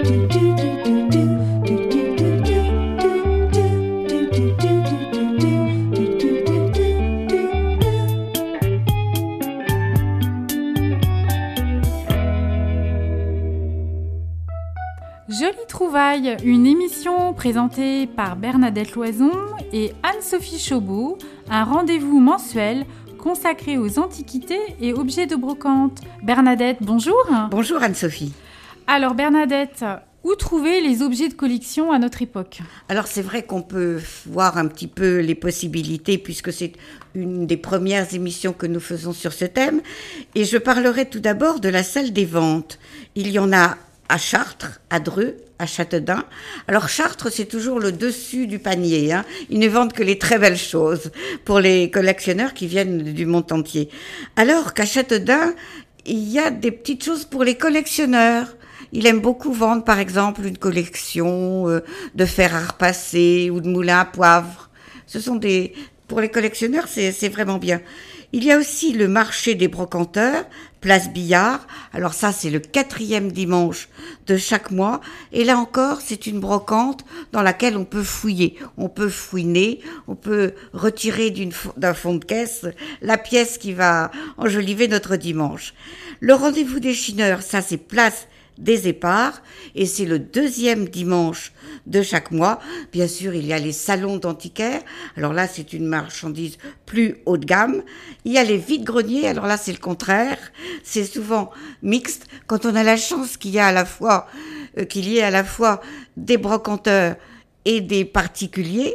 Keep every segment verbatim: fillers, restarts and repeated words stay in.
Jolie Trouvaille, une émission présentée par Bernadette Loison et Anne-Sophie Chaubeau, un rendez-vous mensuel consacré aux antiquités et objets de brocante. Bernadette, bonjour. Bonjour Anne-Sophie. Alors Bernadette, où trouver les objets de collection à notre époque ? Alors c'est vrai qu'on peut voir un petit peu les possibilités puisque c'est une des premières émissions que nous faisons sur ce thème. Et je parlerai tout d'abord de la salle des ventes. Il y en a à Chartres, à Dreux, à Châteaudun. Alors Chartres, c'est toujours le dessus du panier, hein. Ils ne vendent que les très belles choses pour les collectionneurs qui viennent du monde entier. Alors qu'à Châteaudun, il y a des petites choses pour les collectionneurs. Il aime beaucoup vendre, par exemple, une collection euh, de fer à repasser ou de moulins à poivre. Ce sont des... Pour les collectionneurs, c'est, c'est vraiment bien. Il y a aussi le marché des brocanteurs, place Billard. Alors ça, c'est le quatrième dimanche de chaque mois. Et là encore, c'est une brocante dans laquelle on peut fouiller. On peut fouiner, on peut retirer d'une, d'un fond de caisse la pièce qui va enjoliver notre dimanche. Le rendez-vous des chineurs, ça c'est place des Éparts, et c'est le deuxième dimanche de chaque mois. Bien sûr, il y a les salons d'antiquaires. Alors là, c'est une marchandise plus haut de gamme. Il y a les vides-greniers. Alors là, c'est le contraire. C'est souvent mixte. Quand on a la chance qu'il y a à la fois, euh, qu'il y ait à la fois des brocanteurs et des particuliers.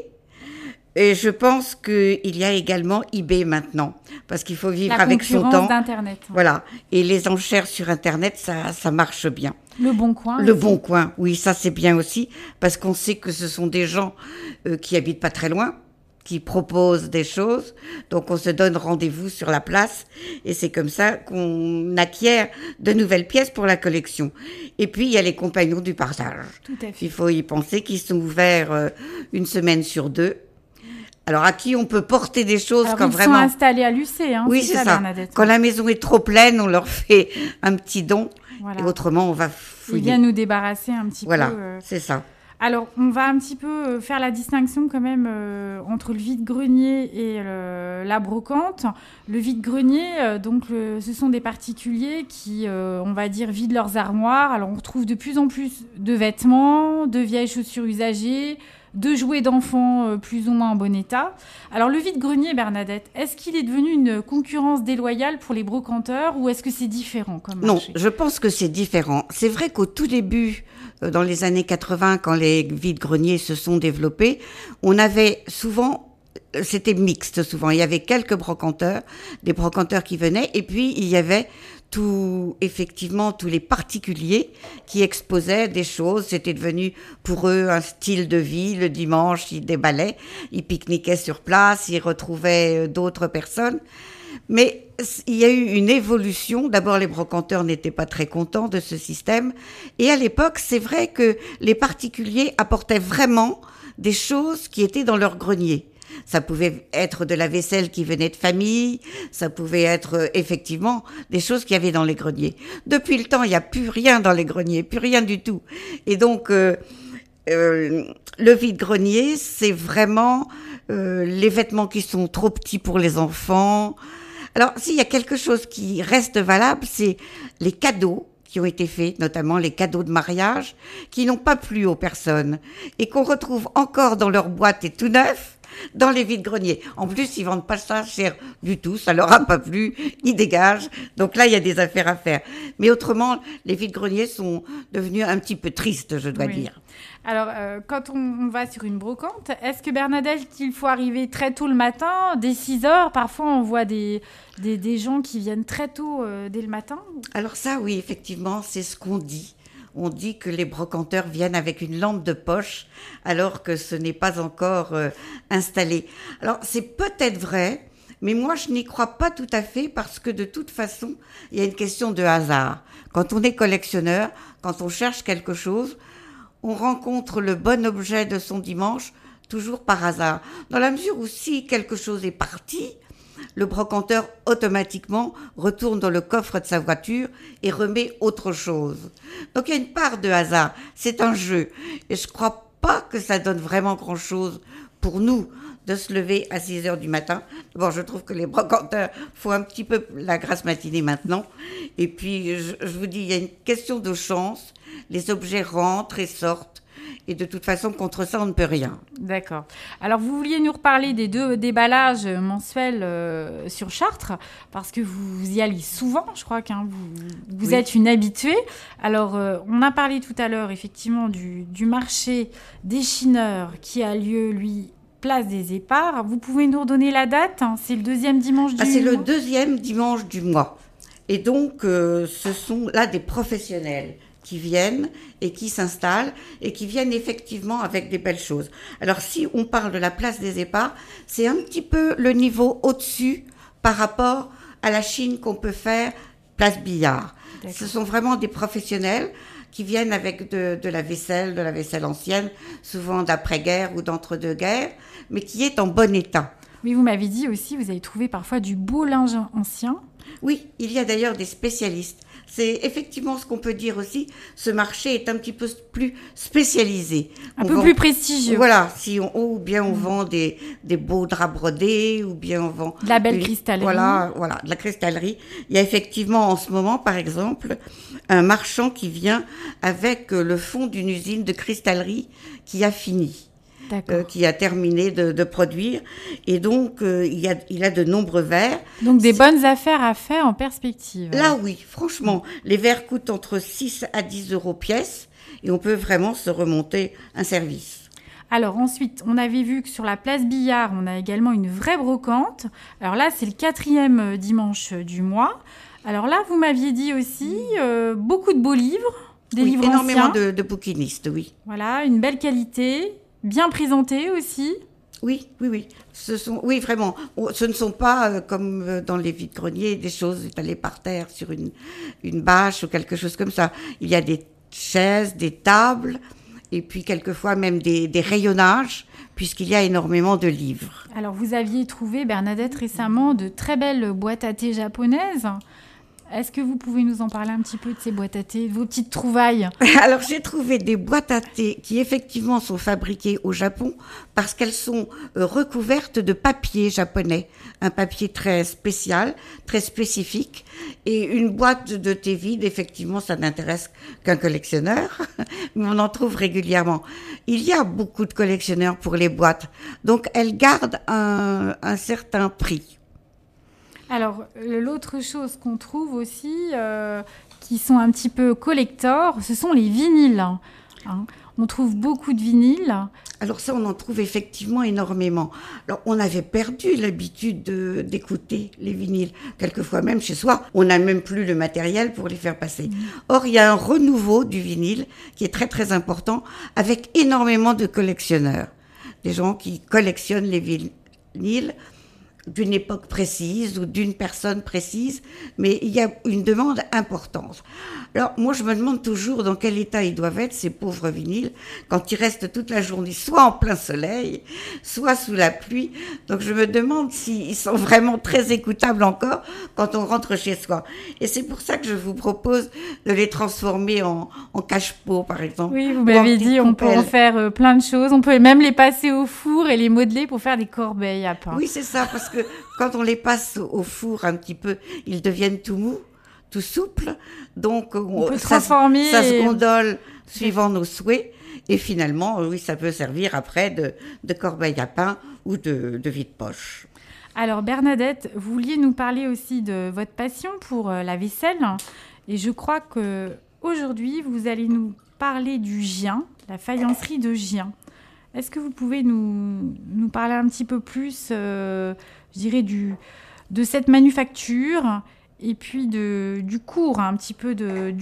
Et je pense qu'il y a également eBay maintenant, parce qu'il faut vivre la avec son temps. d'Internet. Voilà. Et les enchères sur Internet, ça, ça marche bien. Le Bon Coin. Le aussi. Bon Coin, oui, ça c'est bien aussi, parce qu'on sait que ce sont des gens euh, qui habitent pas très loin, qui proposent des choses. Donc on se donne rendez-vous sur la place, et c'est comme ça qu'on acquiert de nouvelles pièces pour la collection. Et puis il y a les compagnons du partage. Tout à fait. Il faut y penser qu'ils sont ouverts euh, une semaine sur deux. Alors, à qui on peut porter des choses Alors, quand ils vraiment... sont installés à Lucé, hein, oui, c'est, c'est ça, ça. Bernadette. Quand la maison est trop pleine, on leur fait un petit don. Voilà. Et autrement, on va Ils fouiller. viennent nous débarrasser un petit Voilà, peu. Euh... c'est ça. Alors, on va un petit peu faire la distinction quand même euh, entre le vide-grenier et le, la brocante. Le vide-grenier, euh, donc, le, ce sont des particuliers qui, euh, on va dire, vident leurs armoires. Alors, on retrouve de plus en plus de vêtements, de vieilles chaussures usagées, de jouets d'enfants euh, plus ou moins en bon état. Alors, le vide-grenier, Bernadette, est-ce qu'il est devenu une concurrence déloyale pour les brocanteurs ou est-ce que c'est différent comme marché ? Non, je pense que c'est différent. C'est vrai qu'au tout début, euh, dans les années quatre-vingts, quand les vides-greniers se sont développés, on avait souvent... C'était mixte souvent. Il y avait quelques brocanteurs, des brocanteurs qui venaient, et puis il y avait tout, effectivement, tous les particuliers qui exposaient des choses. C'était devenu pour eux un style de vie. Le dimanche, ils déballaient, ils pique-niquaient sur place, ils retrouvaient d'autres personnes. Mais il y a eu une évolution. D'abord, les brocanteurs n'étaient pas très contents de ce système. Et à l'époque, c'est vrai que les particuliers apportaient vraiment des choses qui étaient dans leur grenier. Ça pouvait être de la vaisselle qui venait de famille, ça pouvait être euh, effectivement des choses qu'il y avait dans les greniers. Depuis le temps, il n'y a plus rien dans les greniers, plus rien du tout. Et donc, euh, euh, le vide-grenier, c'est vraiment euh, les vêtements qui sont trop petits pour les enfants. Alors, s'il y a quelque chose qui reste valable, c'est les cadeaux qui ont été faits, notamment les cadeaux de mariage, qui n'ont pas plu aux personnes et qu'on retrouve encore dans leur boîte et tout neuf, dans les vides-greniers. En plus, ils vendent pas ça cher du tout, ça leur a pas plu, ils dégagent. Donc là, il y a des affaires à faire. Mais autrement, les vides-greniers sont devenus un petit peu tristes, je dois oui. dire. Alors, euh, quand on, on va sur une brocante, est-ce que Bernadette, il faut arriver très tôt le matin, dès six heures ? Parfois, on voit des, des, des gens qui viennent très tôt, euh, dès le matin. Alors ça, oui, effectivement, c'est ce qu'on dit. On dit que les brocanteurs viennent avec une lampe de poche, alors que ce n'est pas encore euh, installé. Alors, c'est peut-être vrai, mais moi, je n'y crois pas tout à fait, parce que de toute façon, il y a une question de hasard. Quand on est collectionneur, quand on cherche quelque chose, on rencontre le bon objet de son dimanche, toujours par hasard. Dans la mesure où si quelque chose est parti, le brocanteur automatiquement retourne dans le coffre de sa voiture et remet autre chose. Donc il y a une part de hasard, c'est un jeu. Et je ne crois pas que ça donne vraiment grand-chose pour nous de se lever à six heures du matin. Bon, je trouve que les brocanteurs font un petit peu la grasse matinée maintenant. Et puis, je, je vous dis, il y a une question de chance. Les objets rentrent et sortent. Et de toute façon, contre ça, on ne peut rien. D'accord. Alors, vous vouliez nous reparler des deux déballages mensuels euh, sur Chartres, parce que vous, vous y allez souvent, je crois que hein, vous, vous oui. êtes une habituée. Alors, euh, on a parlé tout à l'heure, effectivement, du, du marché des chineurs qui a lieu, lui, place des Éparts. Vous pouvez nous redonner la date hein? C'est le deuxième dimanche du ah, mois. C'est le deuxième dimanche du mois. Et donc, euh, ce sont là des professionnels qui viennent et qui s'installent et qui viennent effectivement avec des belles choses. Alors, si on parle de la place des Éparts, c'est un petit peu le niveau au-dessus par rapport à la Chine qu'on peut faire place Billard. D'accord. Ce sont vraiment des professionnels qui viennent avec de, de la vaisselle, de la vaisselle ancienne, souvent d'après-guerre ou d'entre-deux-guerres, mais qui est en bon état. Oui, vous m'avez dit aussi, vous avez trouvé parfois du beau linge ancien. Oui, il y a d'ailleurs des spécialistes. C'est effectivement ce qu'on peut dire aussi. Ce marché est un petit peu plus spécialisé. Un on peu vend, plus prestigieux. Voilà, si on, ou bien on mmh. vend des, des beaux draps brodés, ou bien on vend... De la belle une, cristallerie. Voilà, voilà, de la cristallerie. Il y a effectivement en ce moment, par exemple, un marchand qui vient avec le fond d'une usine de cristallerie qui a fini. Euh, qui a terminé de, de produire. Et donc, euh, il, y a, il a de nombreux verres. Donc, des C'est... bonnes affaires à faire en perspective. Là, oui, franchement. Mmh. Les verres coûtent entre six à dix euros pièce et on peut vraiment se remonter un service. Alors ensuite, on avait vu que sur la place Billard, on a également une vraie brocante. Alors là, c'est le quatrième dimanche du mois. Alors là, vous m'aviez dit aussi euh, beaucoup de beaux livres, des oui, livres énormément anciens. de, de bouquinistes, oui. Voilà, une belle qualité. Bien présenté aussi. Oui, oui, oui. Ce sont, oui, vraiment. Ce ne sont pas euh, comme dans les vides-greniers des choses étalées par terre sur une, une bâche ou quelque chose comme ça. Il y a des chaises, des tables, et puis quelquefois même des, des rayonnages, puisqu'il y a énormément de livres. Alors, vous aviez trouvé, Bernadette, récemment de très belles boîtes à thé japonaises. Est-ce que vous pouvez nous en parler un petit peu de ces boîtes à thé, de vos petites trouvailles ? Alors, j'ai trouvé des boîtes à thé qui, effectivement, sont fabriquées au Japon parce qu'elles sont recouvertes de papier japonais. Un papier très spécial, très spécifique. Et une boîte de thé vide, effectivement, ça n'intéresse qu'un collectionneur, mais on en trouve régulièrement. Il y a beaucoup de collectionneurs pour les boîtes. Donc, elles gardent un, un certain prix. Alors, l'autre chose qu'on trouve aussi, euh, qui sont un petit peu collector, ce sont les vinyles. Hein. On trouve beaucoup de vinyles. Alors ça, on en trouve effectivement énormément. Alors, on avait perdu l'habitude de, d'écouter les vinyles. Quelquefois même chez soi, on n'a même plus le matériel pour les faire passer. Mmh. Or, il y a un renouveau du vinyle qui est très très important, avec énormément de collectionneurs. Des gens qui collectionnent les vinyles d'une époque précise ou d'une personne précise, mais il y a une demande importante. Alors, moi, je me demande toujours dans quel état ils doivent être, ces pauvres vinyles, quand ils restent toute la journée, soit en plein soleil, soit sous la pluie. Donc, je me demande s'ils sont vraiment très écoutables encore quand on rentre chez soi. Et c'est pour ça que je vous propose de les transformer en, en cache-pot, par exemple. Oui, vous m'avez dit, on peut en faire euh, plein de choses. On peut même les passer au four et les modeler pour faire des corbeilles à pain. Oui, c'est ça, parce que quand on les passe au four un petit peu, ils deviennent tout mous, tout souples. Donc, on, on peut ça, transformer. Ça se gondole suivant nos souhaits. Et finalement, oui, ça peut servir après de, de corbeille à pain ou de, de vide-poche. Alors, Bernadette, vous vouliez nous parler aussi de votre passion pour la vaisselle. Et je crois qu'aujourd'hui, vous allez nous parler du Gien, la faïencerie de Gien. Est-ce que vous pouvez nous, nous parler un petit peu plus, euh, je dirais, du, de cette manufacture et puis de, du cours un petit peu de, du Gien ?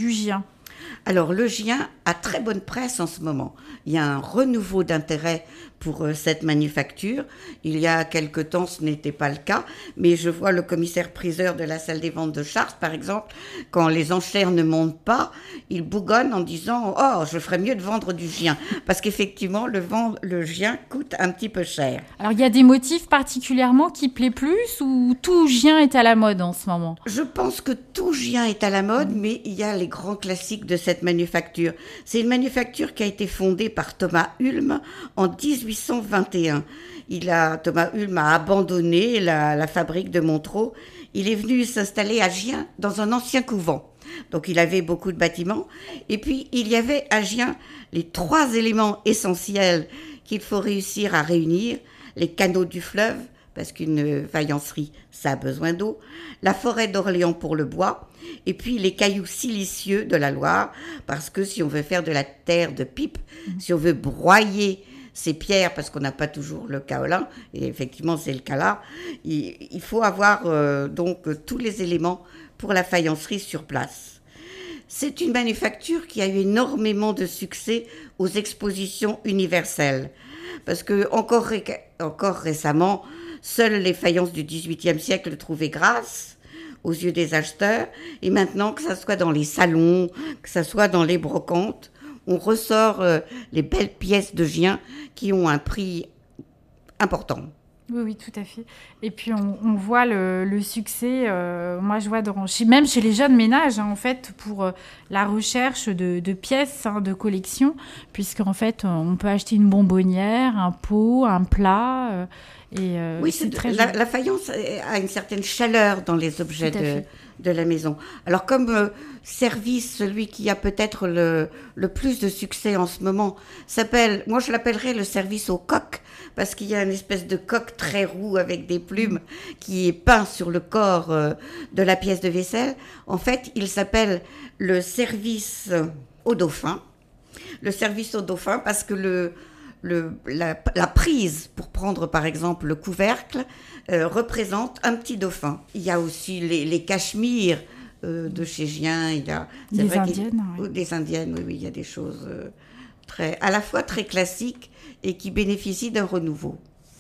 Alors, le Gien a très bonne presse en ce moment. Il y a un renouveau d'intérêt pour euh, cette manufacture. Il y a quelque temps, ce n'était pas le cas, mais je vois le commissaire-priseur de la salle des ventes de Chartres, par exemple, quand les enchères ne montent pas, il bougonne en disant « Oh, je ferais mieux de vendre du Gien », parce qu'effectivement, le, vend, le Gien coûte un petit peu cher. Alors, il y a des motifs particulièrement qui plaisent plus ou tout Gien est à la mode en ce moment? Je pense que tout Gien est à la mode, mais il y a les grands classiques de cette manufacture. C'est une manufacture qui a été fondée par Thomas Ulm en dix-huit cent vingt et un. Il a, Thomas Ulm a abandonné la, la fabrique de Montereau. Il est venu s'installer à Gien dans un ancien couvent. Donc il avait beaucoup de bâtiments. Et puis il y avait à Gien les trois éléments essentiels qu'il faut réussir à réunir. Les canaux du fleuve, parce qu'une faïencerie, ça a besoin d'eau. La forêt d'Orléans pour le bois. Et puis les cailloux silicieux de la Loire, parce que si on veut faire de la terre de pipe, mmh. si on veut broyer ces pierres, parce qu'on n'a pas toujours le kaolin, et effectivement c'est le cas là, il, il faut avoir euh, donc tous les éléments pour la faïencerie sur place. C'est une manufacture qui a eu énormément de succès aux expositions universelles, parce que encore, ré- encore récemment, seules les faïences du dix-huitième siècle trouvaient grâce aux yeux des acheteurs, et maintenant que ça soit dans les salons, que ça soit dans les brocantes, on ressort euh, les belles pièces de Gien qui ont un prix important. Oui, oui, tout à fait. Et puis, on, on voit le, le succès, euh, moi, je vois dans, même chez les jeunes ménages, hein, en fait, pour euh, la recherche de, de pièces hein, de collection, puisqu'en fait, on peut acheter une bonbonnière, un pot, un plat, euh, et euh, oui, c'est, c'est très la, la faïence a une certaine chaleur dans les objets de, de la maison. Alors, comme euh, service, celui qui a peut-être le, le plus de succès en ce moment s'appelle, moi, je l'appellerais le service au coq, parce qu'il y a une espèce de coq très roux avec des plumes qui est peint sur le corps euh, de la pièce de vaisselle. En fait, il s'appelle le service au dauphin. Le service au dauphin parce que le, le, la, la prise pour prendre par exemple le couvercle euh, représente un petit dauphin. Il y a aussi les, les cachemires euh, de chez Gien. Il y a, c'est des vrai indiennes. Oui. Des indiennes, oui, oui, il y a des choses euh, très, à la fois très classiques et qui bénéficient d'un renouveau.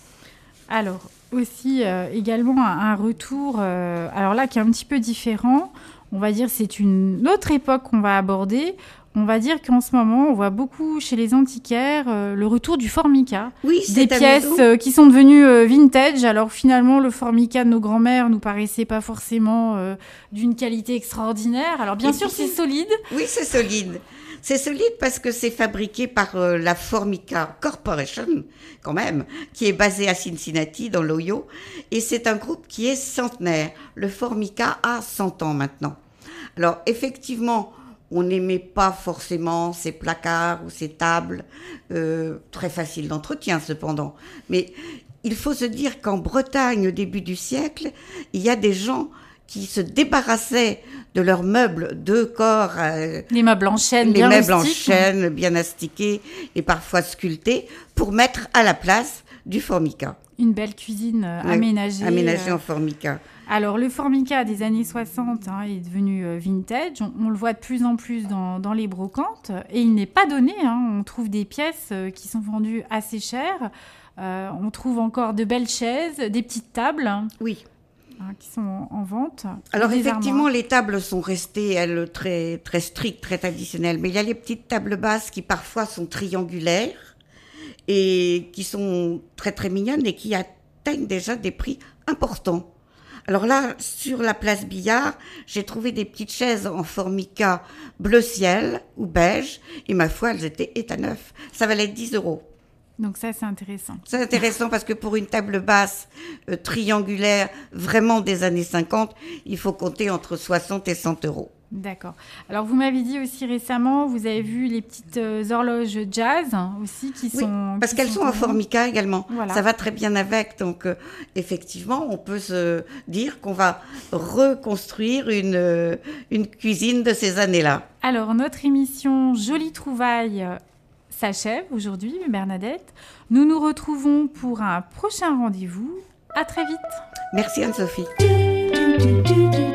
Alors, aussi, euh, également, un, un retour, euh, alors là, qui est un petit peu différent. On va dire c'est une autre époque qu'on va aborder. On va dire qu'en ce moment, on voit beaucoup chez les antiquaires euh, le retour du formica. Oui, c'est des pièces euh, qui sont devenues euh, vintage. Alors finalement, le formica de nos grands-mères nous paraissait pas forcément euh, d'une qualité extraordinaire. Alors bien et sûr, c'est solide. Oui, c'est solide. C'est solide parce que c'est fabriqué par euh, la Formica Corporation, quand même, qui est basée à Cincinnati, dans l'Ohio. Et c'est un groupe qui est centenaire. Le Formica a cent ans maintenant. Alors, effectivement, on n'aimait pas forcément ces placards ou ces tables, euh, très faciles d'entretien cependant. Mais il faut se dire qu'en Bretagne, au début du siècle, il y a des gens qui se débarrassaient de leurs meubles de corps. Euh, les meubles en chêne, les bien meubles rustiques. en chêne, bien astiqués et parfois sculptés, pour mettre à la place du formica. Une belle cuisine euh, ouais, aménagée. Aménagée euh... en formica. Alors, le formica des années soixante hein, est devenu euh, vintage. On, on le voit de plus en plus dans, dans les brocantes. Et il n'est pas donné. Hein. On trouve des pièces euh, qui sont vendues assez chères. Euh, on trouve encore de belles chaises, des petites tables. Oui. Qui sont en, en vente. Alors effectivement, armoires. Les tables sont restées, elles, très, très strictes, très traditionnelles. Mais il y a les petites tables basses qui parfois sont triangulaires et qui sont très très mignonnes et qui atteignent déjà des prix importants. Alors là, sur la place Billard, j'ai trouvé des petites chaises en formica bleu ciel ou beige. Et ma foi, elles étaient état neuf. Ça valait dix euros. Donc ça, c'est intéressant. C'est intéressant parce que pour une table basse euh, triangulaire, vraiment des années cinquante, il faut compter entre soixante et cent euros. D'accord. Alors, vous m'avez dit aussi récemment, vous avez vu les petites euh, horloges jazz hein, aussi qui oui, sont... parce qui qu'elles sont, sont en formica également. Voilà. Ça va très bien avec. Donc, euh, effectivement, on peut se dire qu'on va reconstruire une, euh, une cuisine de ces années-là. Alors, notre émission Jolie Trouvaille s'achève aujourd'hui, Bernadette. Nous nous retrouvons pour un prochain rendez-vous. À très vite. Merci Anne-Sophie.